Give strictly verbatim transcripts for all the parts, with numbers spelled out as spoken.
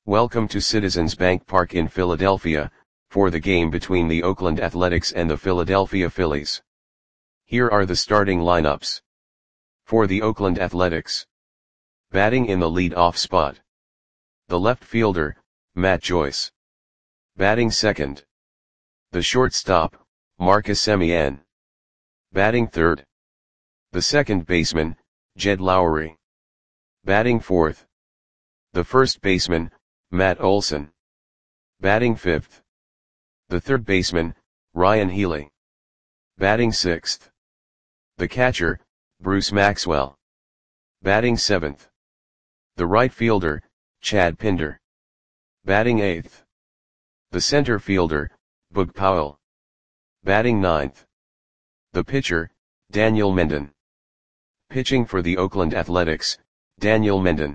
Welcome to Citizens Bank Park in Philadelphia, for the game between the Oakland Athletics and the Philadelphia Phillies. Here are the starting lineups. For the Oakland Athletics. Batting in the lead-off spot. The left fielder, Matt Joyce. Batting second. The shortstop, Marcus Semien. Batting third. The second baseman, Jed Lowrie. Batting fourth. The first baseman, Matt Olson. Batting fifth. The third baseman, Ryan Healy. Batting sixth. The catcher, Bruce Maxwell. Batting seventh. The right fielder, Chad Pinder. Batting eighth. The center fielder, Boog Powell. Batting ninth. The pitcher, Daniel Mendon. Pitching for the Oakland Athletics, Daniel Mendon.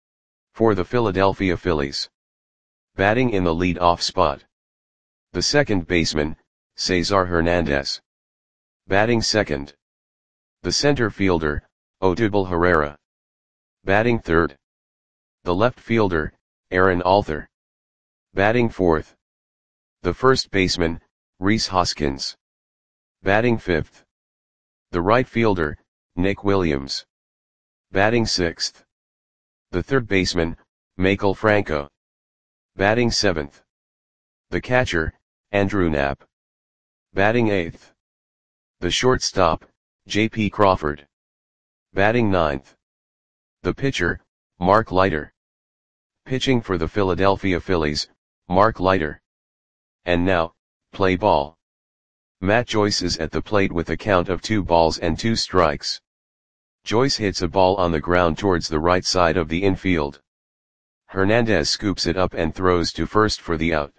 For the Philadelphia Phillies. Batting in the lead-off spot. The second baseman, Cesar Hernandez. Batting second. The center fielder, Odubel Herrera. Batting third. The left fielder, Aaron Alther. Batting fourth. The first baseman, Rhys Hoskins. Batting fifth. The right fielder, Nick Williams. Batting sixth. The third baseman, Maikel Franco. Batting seventh. The catcher, Andrew Knapp. Batting eighth. The shortstop, J P Crawford. Batting ninth. The pitcher, Mark Leiter. Pitching for the Philadelphia Phillies, Mark Leiter. And now, play ball. Matt Joyce is at the plate with a count of two balls and two strikes. Joyce hits a ball on the ground towards the right side of the infield. Hernandez scoops it up and throws to first for the out.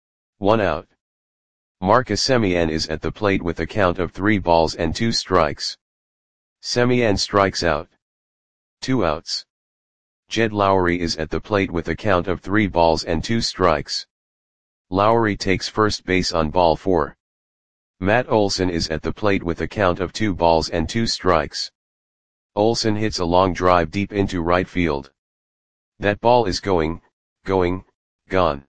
One out. Marcus Semien is at the plate with a count of three balls and two strikes. Semien strikes out. Two outs. Jed Lowrie is at the plate with a count of three balls and two strikes. Lowrie takes first base on ball four. Matt Olson is at the plate with a count of two balls and two strikes. Olson hits a long drive deep into right field. That ball is going, going, gone.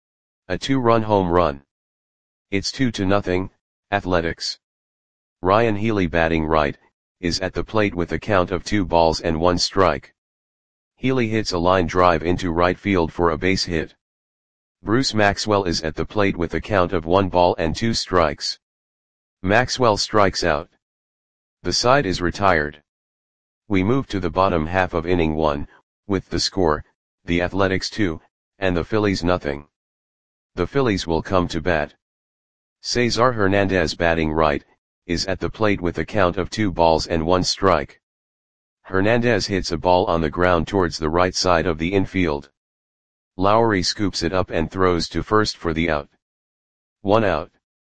A two-run home run. It's two to nothing, Athletics. Ryan Healy, batting right, is at the plate with a count of two balls and one strike. Healy hits a line drive into right field for a base hit. Bruce Maxwell is at the plate with a count of one ball and two strikes. Maxwell strikes out. The side is retired. We move to the bottom half of inning one, with the score, the Athletics two, and the Phillies nothing. The Phillies will come to bat. Cesar Hernandez, batting right, is at the plate with a count of two balls and one strike. Hernandez hits a ball on the ground towards the right side of the infield. Lowrie scoops it up and throws to first for the out. One out.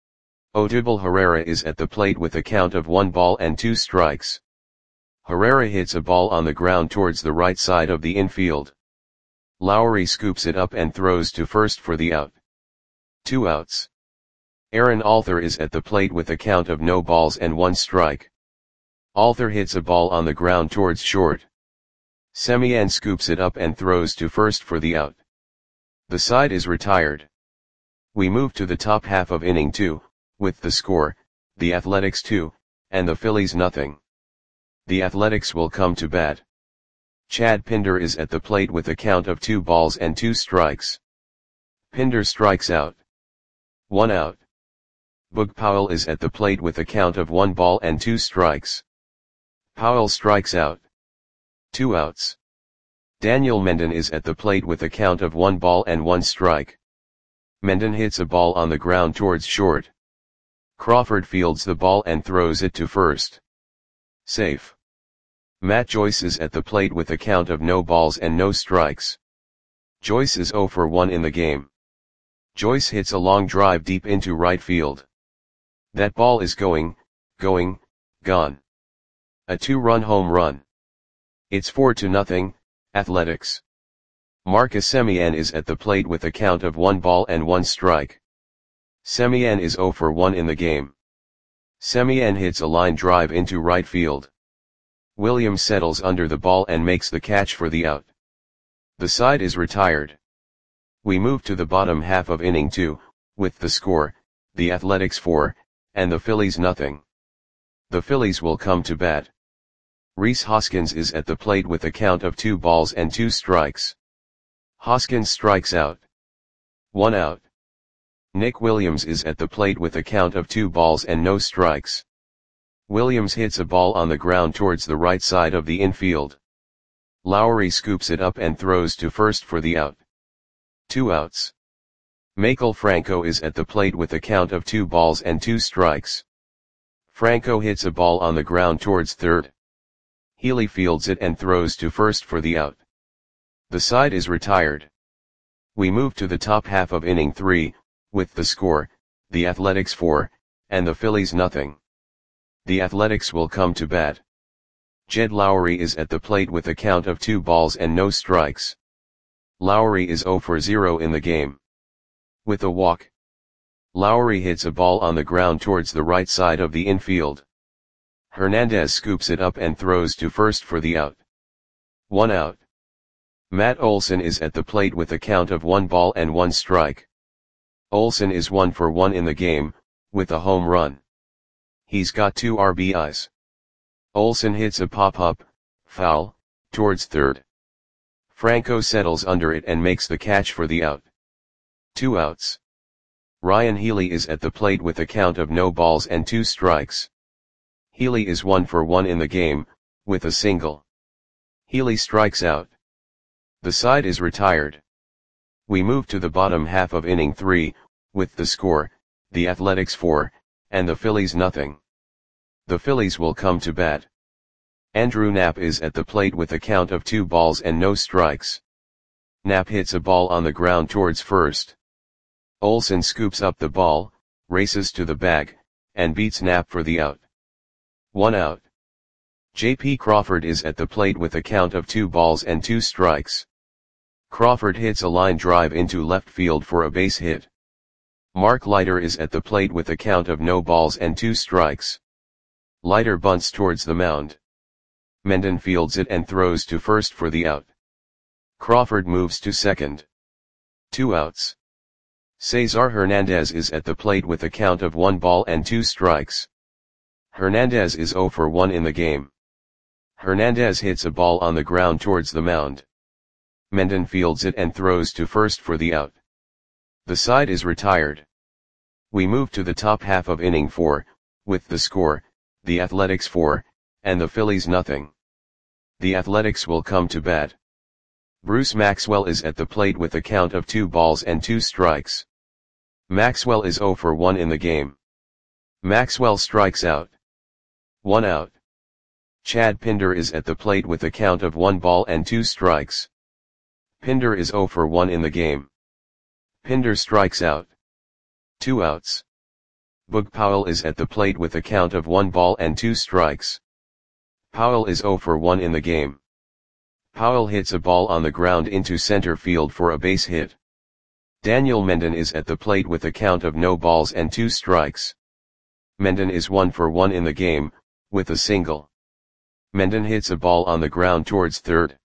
Odubel Herrera is at the plate with a count of one ball and two strikes. Herrera hits a ball on the ground towards the right side of the infield. Lowrie scoops it up and throws to first for the out. Two outs. Aaron Alther is at the plate with a count of no balls and one strike. Alther hits a ball on the ground towards short. Semien scoops it up and throws to first for the out. The side is retired. We move to the top half of inning two, with the score, the Athletics two, and the Phillies nothing. The Athletics will come to bat. Chad Pinder is at the plate with a count of two balls and two strikes. Pinder strikes out. One out. Boog Powell is at the plate with a count of one ball and two strikes. Powell strikes out. Two outs. Daniel Mendon is at the plate with a count of one ball and one strike. Mendon hits a ball on the ground towards short. Crawford fields the ball and throws it to first. Safe. Matt Joyce is at the plate with a count of no balls and no strikes. Joyce is zero for one in the game. Joyce hits a long drive deep into right field. That ball is going, going, gone. A two-run home run. It's four to nothing, Athletics. Marcus Semien is at the plate with a count of one ball and one strike. Semien is zero for one in the game. Semien hits a line drive into right field. Williams settles under the ball and makes the catch for the out. The side is retired. We move to the bottom half of inning two, with the score, the Athletics four, and the Phillies nothing. The Phillies will come to bat. Rhys Hoskins is at the plate with a count of two balls and two strikes. Hoskins strikes out. One out. Nick Williams is at the plate with a count of two balls and no strikes. Williams hits a ball on the ground towards the right side of the infield. Lowry scoops it up and throws to first for the out. Two outs. Maikel Franco is at the plate with a count of two balls and two strikes. Franco hits a ball on the ground towards third. Healy fields it and throws to first for the out. The side is retired. We move to the top half of inning three, with the score, the Athletics four, and the Phillies nothing. The Athletics will come to bat. Jed Lowry is at the plate with a count of two balls and no strikes. Lowry is zero for zero in the game. With a walk. Lowry hits a ball on the ground towards the right side of the infield. Hernandez scoops it up and throws to first for the out. One out. Matt Olson is at the plate with a count of one ball and one strike. Olson is one for one in the game, with a home run. He's got two R B Is. Olson hits a pop-up, foul, towards third. Franco settles under it and makes the catch for the out. Two outs. Ryan Healy is at the plate with a count of no balls and two strikes. Healy is one for one in the game, with a single. Healy strikes out. The side is retired. We move to the bottom half of inning three, with the score, the Athletics four, and the Phillies nothing. The Phillies will come to bat. Andrew Knapp is at the plate with a count of two balls and no strikes. Knapp hits a ball on the ground towards first. Olson scoops up the ball, races to the bag, and beats Knapp for the out. One out. J P Crawford is at the plate with a count of two balls and two strikes. Crawford hits a line drive into left field for a base hit. Mark Leiter is at the plate with a count of no balls and two strikes. Leiter bunts towards the mound. Mendon fields it and throws to first for the out. Crawford moves to second. Two outs. Cesar Hernandez is at the plate with a count of one ball and two strikes. Hernandez is zero for one in the game. Hernandez hits a ball on the ground towards the mound. Mendon fields it and throws to first for the out. The side is retired. We move to the top half of inning four, with the score, the Athletics four, and the Phillies nothing. The Athletics will come to bat. Bruce Maxwell is at the plate with a count of two balls and two strikes. Maxwell is zero for one in the game. Maxwell strikes out. One out. Chad Pinder is at the plate with a count of one ball and two strikes. Pinder is zero for one in the game. Pinder strikes out. Two outs. Boog Powell is at the plate with a count of one ball and two strikes. Powell is zero for one in the game. Powell hits a ball on the ground into center field for a base hit. Daniel Mendon is at the plate with a count of no balls and two strikes. Mendon is one for one in the game, with a single. Mendon hits a ball on the ground towards third.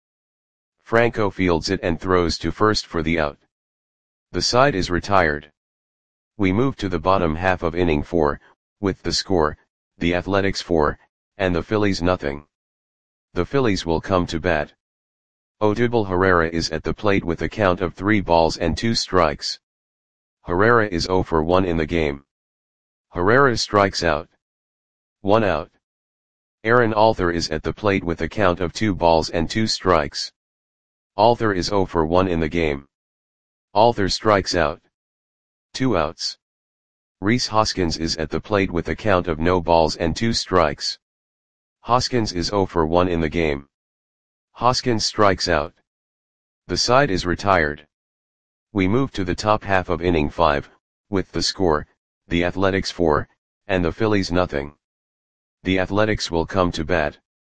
Franco fields it and throws to first for the out. The side is retired. We move to the bottom half of inning four, with the score, the Athletics four, and the Phillies nothing. The Phillies will come to bat. Odubel Herrera is at the plate with a count of three balls and two strikes. Herrera is zero for one in the game. Herrera strikes out. One out. Aaron Alther is at the plate with a count of two balls and two strikes. Alther is zero for one in the game. Alther strikes out. Two outs. Rhys Hoskins is at the plate with a count of no balls and two strikes. Hoskins is zero for one in the game. Hoskins strikes out. The side is retired. We move to the top half of inning five, with the score, the Athletics four, and the Phillies nothing. The Athletics will come to bat.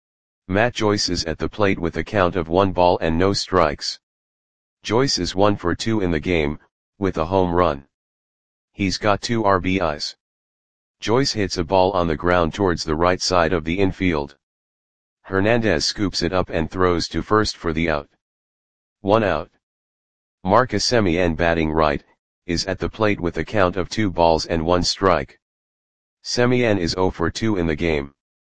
Matt Joyce is at the plate with a count of one ball and no strikes. Joyce is one for two in the game, with a home run. He's got two R B Is. Joyce hits a ball on the ground towards the right side of the infield. Hernandez scoops it up and throws to first for the out. One out. Marcus Semien batting right, is at the plate with a count of two balls and one strike. Semien is zero for two in the game.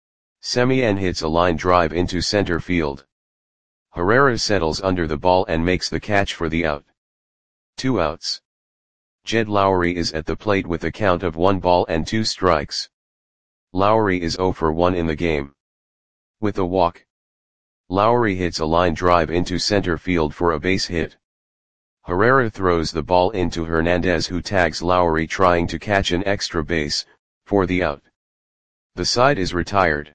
Semien hits a line drive into center field. Herrera settles under the ball and makes the catch for the out. Two outs. Jed Lowrie is at the plate with a count of one ball and two strikes. Lowrie is zero for one in the game. With a walk. Lowrie hits a line drive into center field for a base hit. Herrera throws the ball into Hernandez, who tags Lowrie trying to catch an extra base, for the out. The side is retired.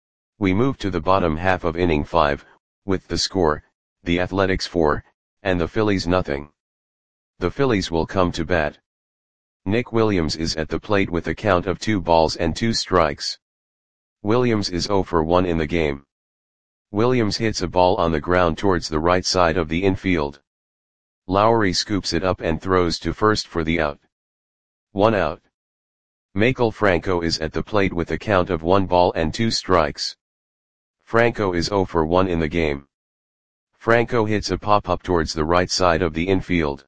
We move to the bottom half of inning five, with the score, the Athletics four, and the Phillies nothing. The Phillies will come to bat. Nick Williams is at the plate with a count of two balls and two strikes. Williams is zero for one in the game. Williams hits a ball on the ground towards the right side of the infield. Lowrie scoops it up and throws to first for the out. One out. Maikel Franco is at the plate with a count of one ball and two strikes. Franco is zero for one in the game. Franco hits a pop-up towards the right side of the infield.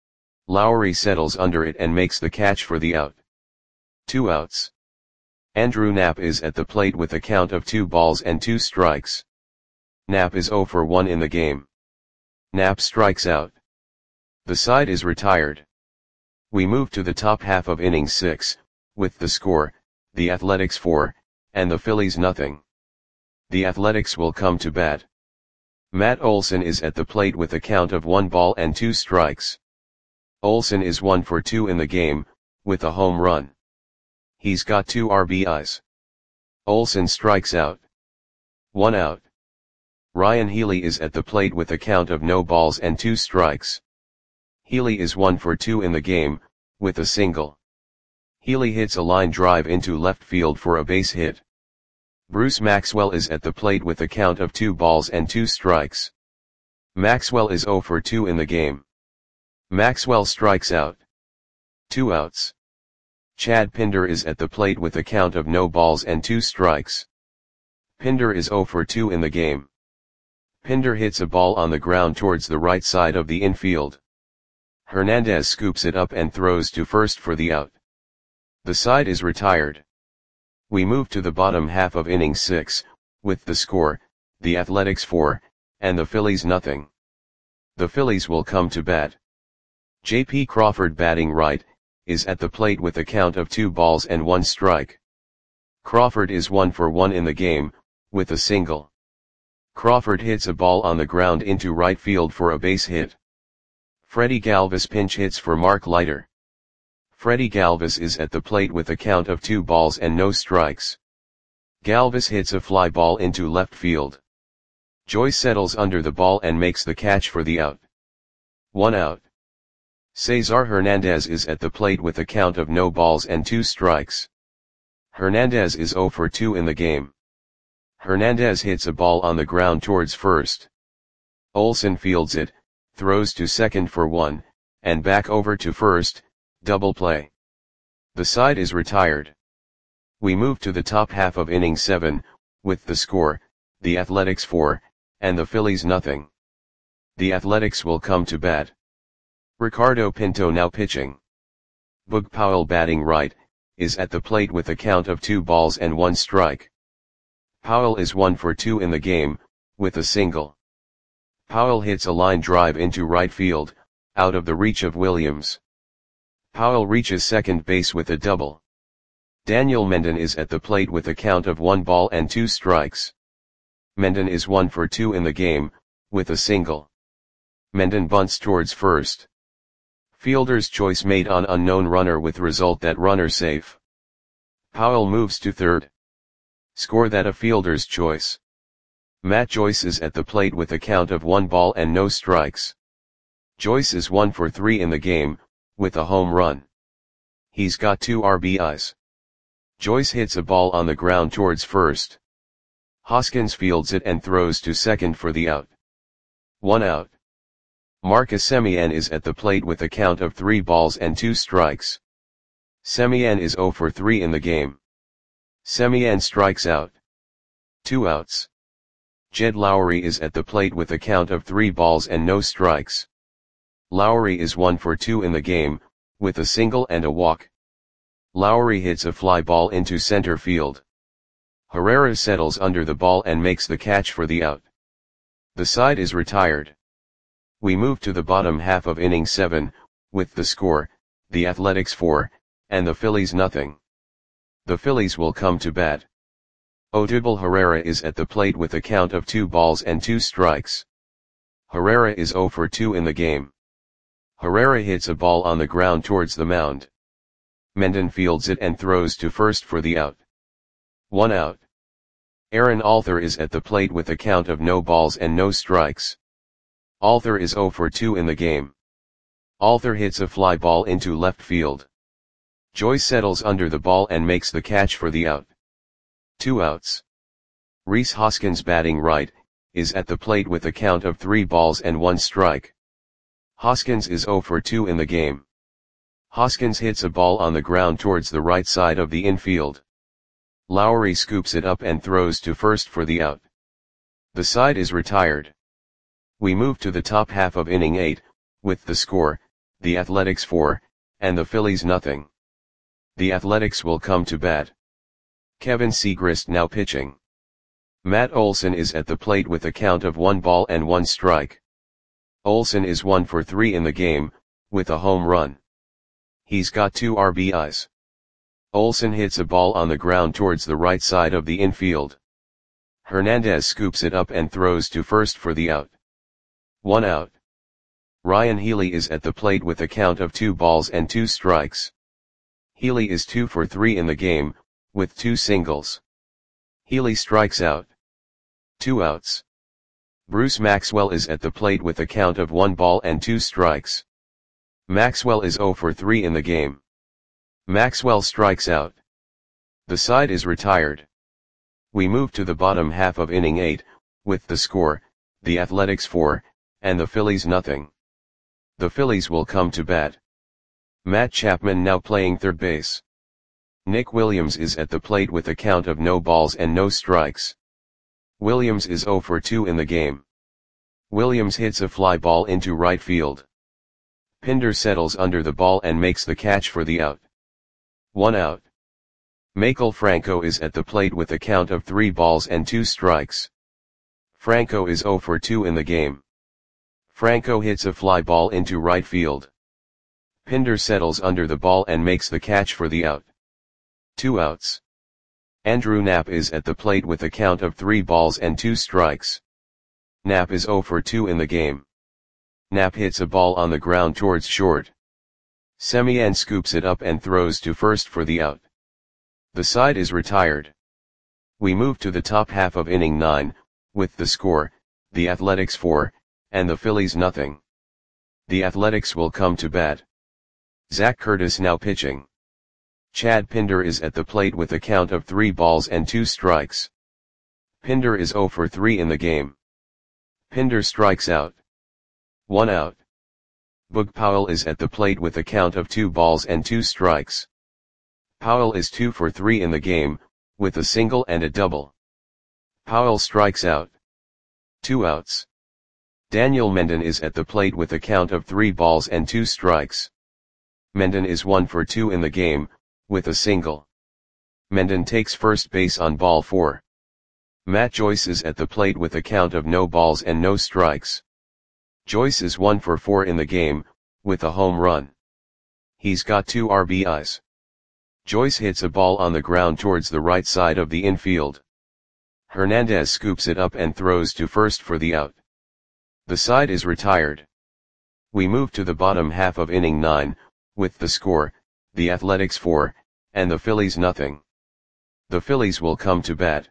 Lowrie settles under it and makes the catch for the out. Two outs. Andrew Knapp is at the plate with a count of two balls and two strikes. Knapp is zero for one in the game. Knapp strikes out. The side is retired. We move to the top half of inning six, with the score, the Athletics four, and the Phillies nothing. The Athletics will come to bat. Matt Olson is at the plate with a count of one ball and two strikes. Olson is one for two in the game, with a home run. He's got two R B Is. Olson strikes out. One out. Ryan Healy is at the plate with a count of no balls and two strikes. Healy is one for two in the game, with a single. Healy hits a line drive into left field for a base hit. Bruce Maxwell is at the plate with a count of two balls and two strikes. Maxwell is zero for two in the game. Maxwell strikes out. Two outs. Chad Pinder is at the plate with a count of no balls and two strikes. Pinder is zero for two in the game. Pinder hits a ball on the ground towards the right side of the infield. Hernandez scoops it up and throws to first for the out. The side is retired. We move to the bottom half of inning six, with the score, the Athletics four, and the Phillies nothing. The Phillies will come to bat. J P Crawford batting right, is at the plate with a count of two balls and one strike. Crawford is one for one in the game, with a single. Crawford hits a ball on the ground into right field for a base hit. Freddie Galvis pinch hits for Mark Leiter. Freddie Galvis is at the plate with a count of two balls and no strikes. Galvis hits a fly ball into left field. Joyce settles under the ball and makes the catch for the out. One out. Cesar Hernandez is at the plate with a count of no balls and two strikes. Hernandez is zero for two in the game. Hernandez hits a ball on the ground towards first. Olson fields it, throws to second for one, and back over to first, double play. The side is retired. We move to the top half of inning seven, with the score, the Athletics four, and the Phillies nothing. The Athletics will come to bat. Ricardo Pinto now pitching. Boog Powell batting right, is at the plate with a count of two balls and one strike. Powell is one for two in the game, with a single. Powell hits a line drive into right field, out of the reach of Williams. Powell reaches second base with a double. Daniel Mendon is at the plate with a count of one ball and two strikes. Mendon is one for two in the game, with a single. Mendon bunts towards first. Fielder's choice made on unknown runner with result that runner safe. Powell moves to third. Score that a fielder's choice. Matt Joyce is at the plate with a count of one ball and no strikes. Joyce is one for three in the game, with a home run. He's got two R B Is. Joyce hits a ball on the ground towards first. Hoskins fields it and throws to second for the out. One out. Marcus Semien is at the plate with a count of three balls and two strikes. Semien is zero for three in the game. Semien strikes out. Two outs. Jed Lowrie is at the plate with a count of three balls and no strikes. Lowry is one for two in the game, with a single and a walk. Lowry hits a fly ball into center field. Herrera settles under the ball and makes the catch for the out. The side is retired. We move to the bottom half of inning seven, with the score, the Athletics four, and the Phillies nothing. The Phillies will come to bat. Odubel Herrera is at the plate with a count of two balls and two strikes. Herrera is zero for two in the game. Herrera hits a ball on the ground towards the mound. Mendon fields it and throws to first for the out. One out. Aaron Alther is at the plate with a count of no balls and no strikes. Alther is zero for two in the game. Alther hits a fly ball into left field. Joyce settles under the ball and makes the catch for the out. Two outs. Rhys Hoskins, batting right, is at the plate with a count of three balls and one strike. Hoskins is zero for two in the game. Hoskins hits a ball on the ground towards the right side of the infield. Lowry scoops it up and throws to first for the out. The side is retired. We move to the top half of inning eight, with the score, the Athletics four, and the Phillies nothing. The Athletics will come to bat. Kevin Segrist now pitching. Matt Olson is at the plate with a count of one ball and one strike. Olson is one for three in the game, with a home run. He's got two R B Is. Olson hits a ball on the ground towards the right side of the infield. Hernandez scoops it up and throws to first for the out. One out. Ryan Healy is at the plate with a count of two balls and two strikes. Healy is two for three in the game, with two singles. Healy strikes out. Two outs. Bruce Maxwell is at the plate with a count of one ball and two strikes. Maxwell is zero for three in the game. Maxwell strikes out. The side is retired. We move to the bottom half of inning eight, with the score, the Athletics four, and the Phillies nothing. The Phillies will come to bat. Matt Chapman now playing third base. Nick Williams is at the plate with a count of no balls and no strikes. Williams is zero for two in the game. Williams hits a fly ball into right field. Pinder settles under the ball and makes the catch for the out. One out. Maikel Franco is at the plate with a count of three balls and two strikes. Franco is zero for two in the game. Franco hits a fly ball into right field. Pinder settles under the ball and makes the catch for the out. Two outs. Andrew Knapp is at the plate with a count of three balls and two strikes. Knapp is zero for two in the game. Knapp hits a ball on the ground towards short. Semien scoops it up and throws to first for the out. The side is retired. We move to the top half of inning nine, with the score, the Athletics four, and the Phillies nothing. The Athletics will come to bat. Zach Curtis now pitching. Chad Pinder is at the plate with a count of three balls and two strikes. Pinder is zero for three in the game. Pinder strikes out. One out. Boog Powell is at the plate with a count of two balls and two strikes. Powell is two for three in the game, with a single and a double. Powell strikes out. Two outs. Daniel Mendon is at the plate with a count of three balls and two strikes. Mendon is one for two in the game, with a single. Mendon takes first base on ball four. Matt Joyce is at the plate with a count of no balls and no strikes. Joyce is one for four in the game, with a home run. He's got two R B Is. Joyce hits a ball on the ground towards the right side of the infield. Hernandez scoops it up and throws to first for the out. The side is retired. We move to the bottom half of inning nine, with the score, the Athletics four, and the Phillies nothing. The Phillies will come to bat.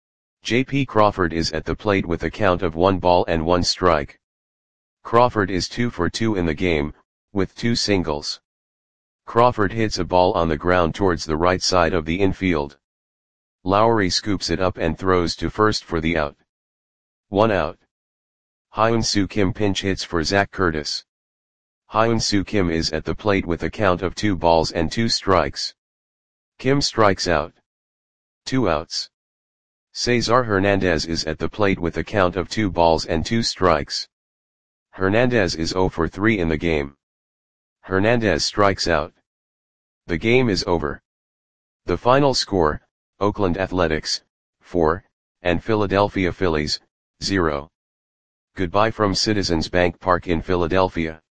J P Crawford is at the plate with a count of one ball and one strike. Crawford is two for two in the game, with two singles. Crawford hits a ball on the ground towards the right side of the infield. Lowry scoops it up and throws to first for the out. One out. Hyun-Soo Kim pinch hits for Zach Curtis. Hyun-Soo Kim is at the plate with a count of two balls and two strikes. Kim strikes out. Two outs. Cesar Hernandez is at the plate with a count of two balls and two strikes. Hernandez is zero for three in the game. Hernandez strikes out. The game is over. The final score, Oakland Athletics, four, and Philadelphia Phillies, zero. Goodbye from Citizens Bank Park in Philadelphia.